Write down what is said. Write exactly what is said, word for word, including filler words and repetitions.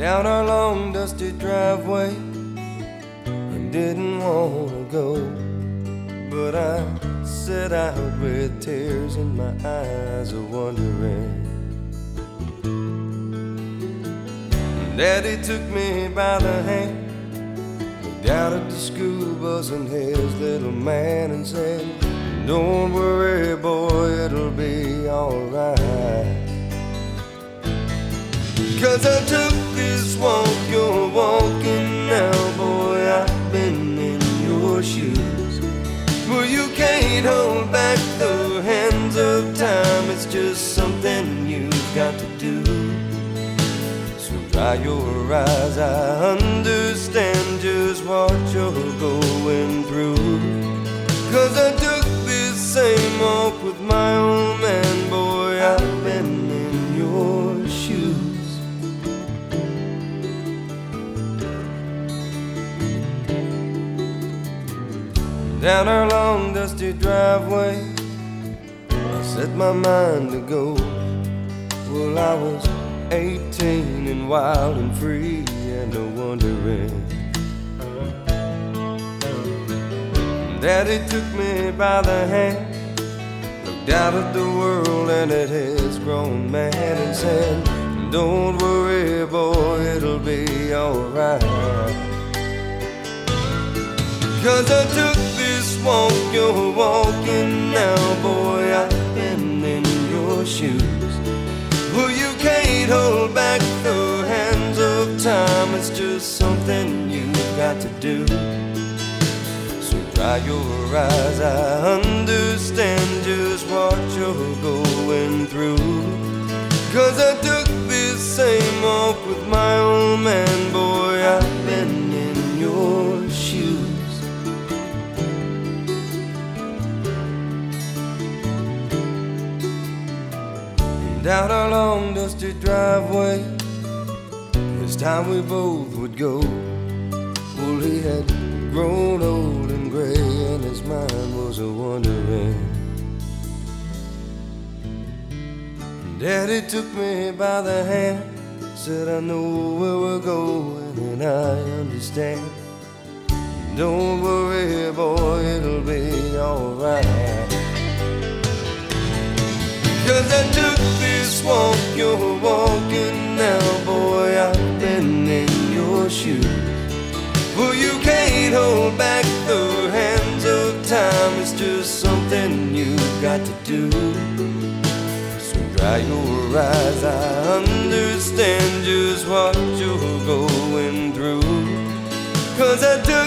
down our long dusty driveway and didn't want to go, but I set out with tears in my eyes of wondering. Daddy took me by the hand, looked out at the school bus and his little man and said, "Don't worry, boy, it'll be alright. 'Cause I took this walk you're walking now, boy, I've been in your shoes. Well, you can't hold back the hands of time, it's just something you've got to do. So dry your eyes, I understand just what you're going through. 'Cause I took this same walk with my old man, boy, I've been in your shoes. Down our long dusty driveway, I set my mind to go. Well, I was eighteen and wild and free and no wondering. Daddy took me by the hand, looked out at the world and at his grown man and said, "Don't worry, boy, it'll be alright. 'Cause I took this walk you're walking now, boy, I've been in your shoes. Well, you can't hold back the hands of time, it's just something you've got to do. So dry your eyes, I understand just what you're going through. 'Cause I took this same walk with my old man, boy, I've been in your shoes. Down our long dusty driveway, this time we both would go. Well, he had grown old and gray and his mind was a wondering. Daddy took me by the hand, said, "I know where we're going and I understand. Don't worry, boy, it'll be alright. 'Cause I took this walk you're walking now, boy, I've been in your shoes. Well, you can't hold back the hands of time, it's just something you've got to do. So dry your eyes, I understand just what you're going through. 'Cause I took